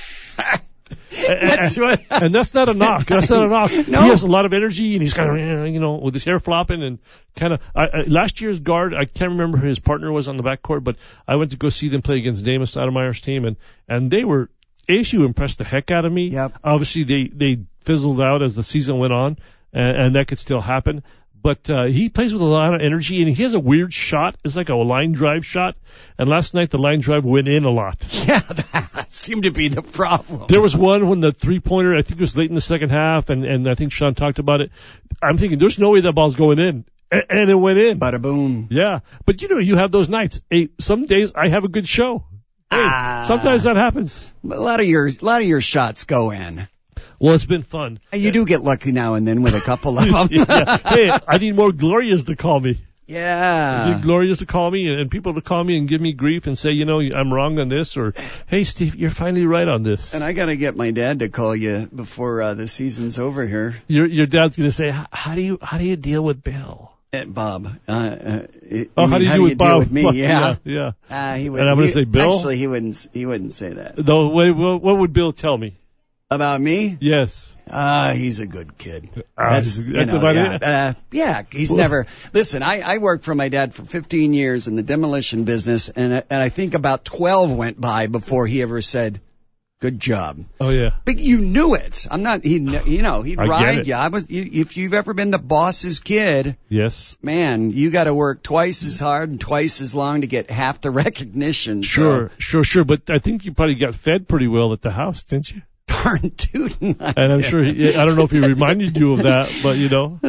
That's and, what. and that's not a knock. That's not a knock. No. He has a lot of energy, and he's kind of, you know, with his hair flopping and kind of. I, I, last year's guard, I can't remember who his partner was on the backcourt, but I went to go see them play against Damas Stoudemire's team, and and they were A S U impressed the heck out of me. Yep. Obviously, they they fizzled out as the season went on, and, and that could still happen. But uh, he plays with a lot of energy, and he has a weird shot. It's like a line drive shot. And last night, the line drive went in a lot. Yeah, that seemed to be the problem. There was one when the three-pointer, I think it was late in the second half, and, and I think Sean talked about it. I'm thinking, there's no way that ball's going in. And, and it went in. Bada boom. Yeah. But, you know, you have those nights. Hey, some days I have a good show. Hey, ah, sometimes that happens. A lot of your, a lot of your shots go in. Well, it's been fun. You do get lucky now and then with a couple of them. Yeah. Hey, I need more Glorias to call me. Yeah. I need Glorias to call me and people to call me and give me grief and say, you know, I'm wrong on this, or, hey, Steve, you're finally right on this. And I got to get my dad to call you before uh, the season's over here. Your your dad's going to say, how do you how do you deal with Bill? Uh, Bob. Uh, uh, oh, how do you, how do, do with you Bob? deal with me? Well, yeah. Yeah. yeah. Uh, he would, and I'm going to say Bill? Actually, he wouldn't, he wouldn't say that. Though, what, what would Bill tell me? About me? Yes. Ah, uh, he's a good kid. Uh, that's that's you know, about yeah, it. Uh, yeah, he's well, never. Listen, I, I worked for my dad for fifteen years in the demolition business, and and I think about twelve went by before he ever said, "Good job." Oh yeah. But you knew it. I'm not. He, you know, he'd I ride you. I was. You, if you've ever been the boss's kid, yes, man, you got to work twice as hard and twice as long to get half the recognition. Sure, so. sure, sure. But I think you probably got fed pretty well at the house, didn't you? Darn tootin'. And I'm sure, he, I don't know if he reminded you of that, but you know.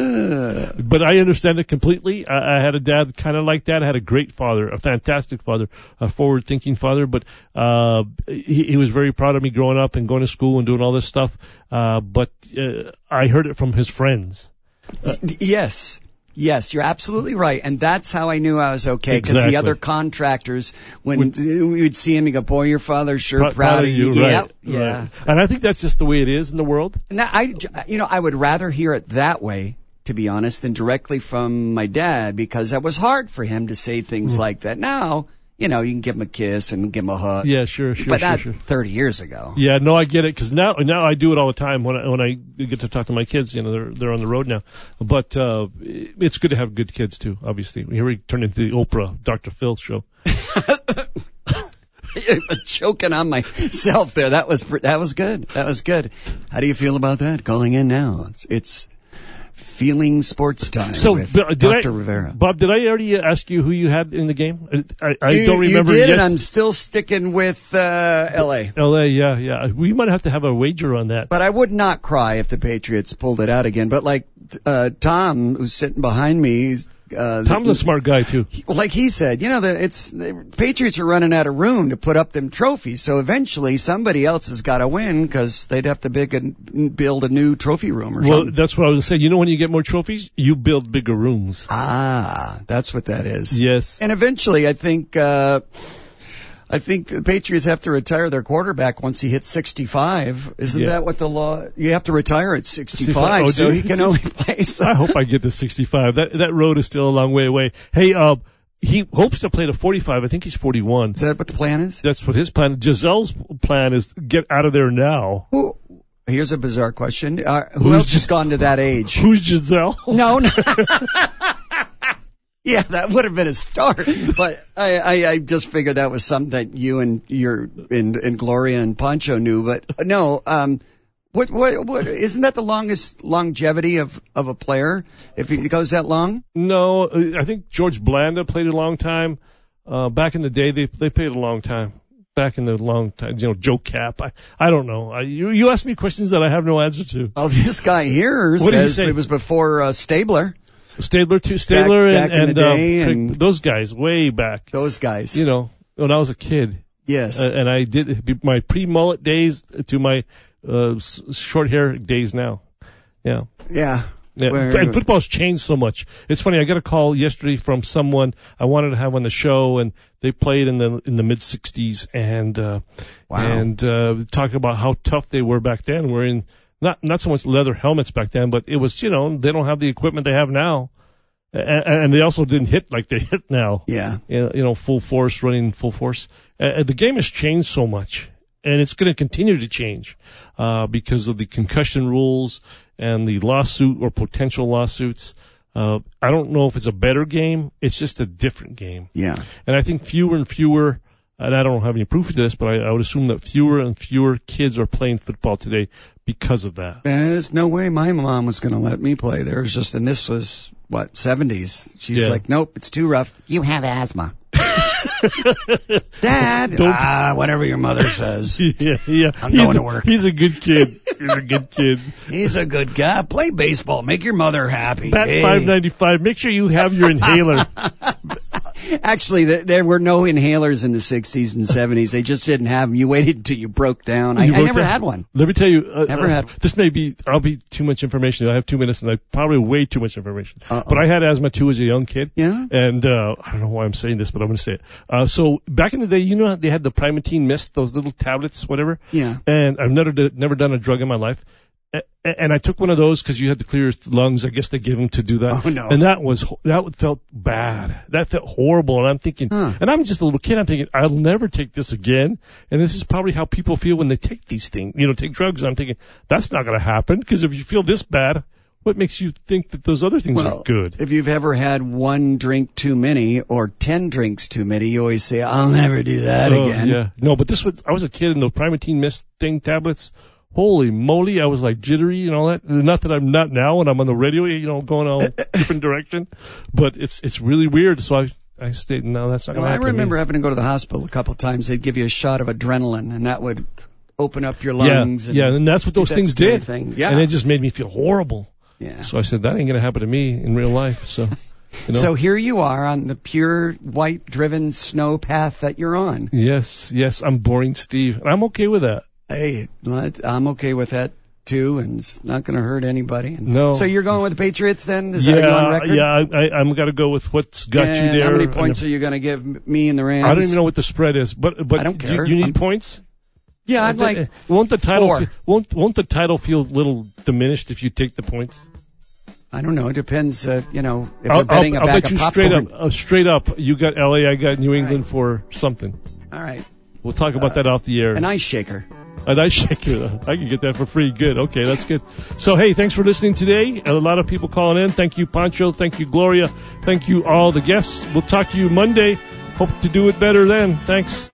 But I understand it completely. I, I had a dad kind of like that. I had a great father, a fantastic father, a forward-thinking father. But uh he, he was very proud of me growing up and going to school and doing all this stuff. Uh But uh, I heard it from his friends. Uh, yes. Yes, you're absolutely right. And that's how I knew I was okay. Because exactly. the other contractors, when Would, we would see him, he'd go, boy, your father's sure proud, proud of you. you. Yeah, right, yeah. Right. And I think that's just the way it is in the world. Now, I, you know, I would rather hear it that way, to be honest, than directly from my dad, because that was hard for him to say things mm. like that. Now, you know, you can give him a kiss and give him a hug. Yeah, sure, sure, but sure, not sure. thirty years ago. Yeah, no, I get it, because now, now I do it all the time when I, when I get to talk to my kids. You know, they're they're on the road now. But uh it's good to have good kids too. Obviously, here we turn into the Oprah, Doctor Phil show. Choking on myself there. That was that was good. That was good. How do you feel about that? Calling in now. It's. it's Feeling Sports Time so, with did Doctor I, Rivera. Bob, did I already ask you who you had in the game? I, I you, don't remember. You did, yes. and I'm still sticking with uh, L A. L A, yeah, yeah. We might have to have a wager on that. But I would not cry if the Patriots pulled it out again. But like uh, Tom, who's sitting behind me, he's, uh, Tom's a smart guy too. Like he said, you know, the, it's the Patriots are running out of room to put up them trophies. So eventually, somebody else has got to win because they'd have to big a, build a new trophy room or well, something. Well, that's what I was saying. You know, when you get more trophies, you build bigger rooms. Ah, that's what that is. Yes. And eventually, I think. Uh, I think the Patriots have to retire their quarterback once he hits sixty-five. Isn't yeah. that what the law? You have to retire at sixty-five, oh, so he can only play. So. I hope I get to sixty-five. That that road is still a long way away. Hey, uh, he hopes to play to forty-five. I think he's forty-one. Is that what the plan is? That's what his plan. Giselle's plan is get out of there now. Who? Here's a bizarre question. Uh, who who's else has gone to that age? Who's Giselle? No, no. Yeah, that would have been a start. But I, I, I just figured that was something that you and your and, and Gloria and Pancho knew. But no, um, what, what, what, isn't that the longest longevity of, of a player if it goes that long? No, I think George Blanda played a long time. Uh, back in the day, they they played a long time. Back in the long time, you know, Joe Cap. I, I don't know. I, you, you ask me questions that I have no answer to. Oh, this guy here what says did he say? It was before uh, Stabler. Stabler too. Stabler back, and, back in and, the uh, day Craig- and those guys way back. those guys. You know, when I was a kid. Yes. Uh, and I did my pre-mullet days to my uh, s- short hair days now. Yeah. Yeah. Yeah, Where- and football's changed so much. It's funny. I got a call yesterday from someone I wanted to have on the show, and they played in the in the mid sixties, and uh, Wow. and uh, talking about how tough they were back then. We're in not not so much leather helmets back then, but it was, you know, they don't have the equipment they have now, and, and they also didn't hit like they hit now. Yeah. You know, you know, full force, running full force. Uh, the game has changed so much, and it's going to continue to change uh, because of the concussion rules and the lawsuit or potential lawsuits. Uh, I don't know if it's a better game. It's just a different game. Yeah. And I think fewer and fewer, and I don't have any proof of this, but I, I would assume that fewer and fewer kids are playing football today because of that. There's no way my mom was going to let me play. There was just, and this was, what, seventies. She's Yeah. like, nope, it's too rough. You have asthma. Dad, Don't- ah, whatever your mother says. yeah, yeah. I'm he's going a, to work. He's a good kid. He's a good kid. He's a good guy. Play baseball. Make your mother happy. Bat Hey. five ninety-five. Make sure you have your inhaler. Actually, th- there were no inhalers in the sixties and seventies. They just didn't have them. You waited until you broke down. I, You I wrote never down- had one. Let me tell you. Uh, Never uh, had. This may be, I'll be too much information. I have two minutes and I probably way too much information. Uh-oh. But I had asthma too as a young kid. Yeah? And, uh, I don't know why I'm saying this, but I'm going to say it. Uh, so back in the day, you know how they had the Primatene Mist, those little tablets, whatever? Yeah. And I've never, did, never done a drug in my life. A- And I took one of those because you had to clear your lungs. I guess they give them to do that. Oh, no. And that was, that felt bad. That felt horrible. And I'm thinking, Huh. and I'm just a little kid. I'm thinking, I'll never take this again. And this is probably how people feel when they take these things, you know, take drugs. I'm thinking, that's not going to happen because if you feel this bad, what makes you think that those other things Well, are good? if you've ever had one drink too many or ten drinks too many, you always say, I'll never do that Oh, again. Yeah. No, but this was, I was a kid and the Primatene Mist thing tablets. Holy moly, I was like jittery and all that. Not that I'm not now when I'm on the radio, you know, going all different direction. But it's it's really weird. So I I stayed. No, that's not Well, going to I happen. to me. remember having to go to the hospital a couple of times. They'd give you a shot of adrenaline, and that would open up your lungs. Yeah, and yeah, and that's what do those that things scary did. Thing. Yeah. And it just made me feel horrible. Yeah. So I said that ain't going to happen to me in real life. So, you know. So here you are on the pure white-driven snow path that you're on. Yes, yes, I'm boring Steve, and I'm okay with that. Hey, I'm okay with that too, and it's not going to hurt anybody. And No. So you're going with the Patriots then? Is yeah, that you on record? yeah, I, I, I'm got to go with what's got and you there. How many and points if- are you going to give me and the Rams? I don't even know what the spread is, but but I don't do care. You, you need I'm- points. Yeah, I'd like won't the title four. fe- won't won't the title feel a little diminished if you take the points? I don't know. It depends, uh, you know, if I'll, you're betting I'll, a I'll bag bet of you straight popcorn. up, uh, straight up. You got L A, I got New England for something. All right. We'll talk about that off the air. An ice shaker. An ice shaker. I can get that for free. Good. Okay, that's good. So, hey, thanks for listening today. A lot of people calling in. Thank you, Pancho. Thank you, Gloria. Thank you, all the guests. We'll talk to you Monday. Hope to do it better then. Thanks.